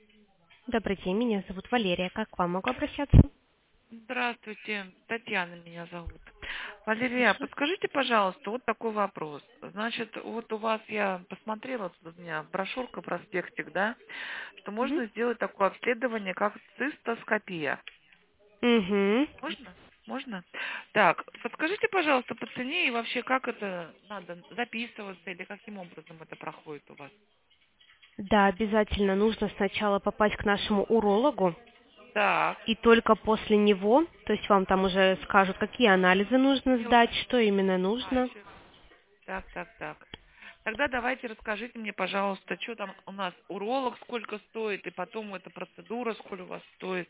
Добрый день, меня зовут Валерия. Как к вам могу обращаться? Здравствуйте, Татьяна меня зовут. Валерия, Хорошо. подскажите, пожалуйста, вот такой вопрос. Значит, вот у вас я посмотрела, тут у меня брошюрка, проспектик, да, что Угу. можно сделать такое обследование, как цистоскопия. Угу. Можно? Можно? Так, подскажите, пожалуйста, по цене и вообще, как это надо записываться или каким образом это проходит у вас? Да, обязательно нужно сначала попасть к нашему урологу, Так, и только после него, то есть вам там уже скажут, какие анализы нужно поняла. сдать, что именно нужно. Значит, так. Тогда давайте расскажите мне, пожалуйста, что там у нас уролог сколько стоит, и потом эта процедура сколько у вас стоит.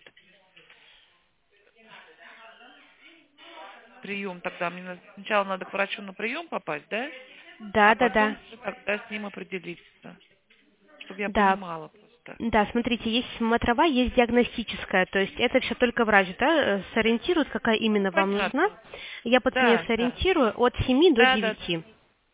Прием тогда. Мне сначала надо к врачу на прием попасть, да? А Да, да, да. потом уже тогда с ним определиться, чтобы я Да, понимала просто. да, смотрите, есть смотровая, есть диагностическая, то есть это все только врач, да, сориентирует, какая именно вам нужна. Понятно. Я по цене Да. сориентирую от 7 до Да. 9.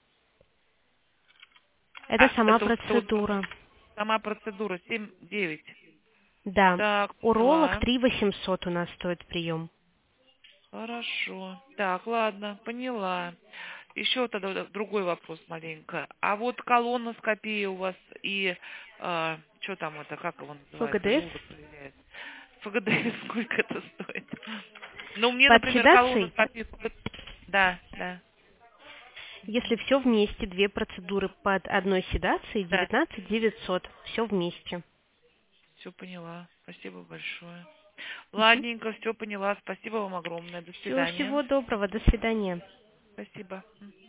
Это А, сама это вот процедура. сама процедура 7-9. Да. Так, Уролог поняла. 3800 у нас стоит прием. Хорошо. Так, ладно, поняла. Еще тогда другой вопрос маленько. А вот колоноскопия у вас и что там это, как его называется, ФГДС. желудок проверяет. ФГД, сколько это стоит? Ну, мне, Под например, седацией, колоноскопия... Да, если все вместе, две процедуры под одной седацией, да. 19900. Все вместе. Все поняла. Спасибо большое. Мгм. Ладненько, все поняла. Спасибо вам огромное. До Всего свидания. доброго. До свидания. Спасибо.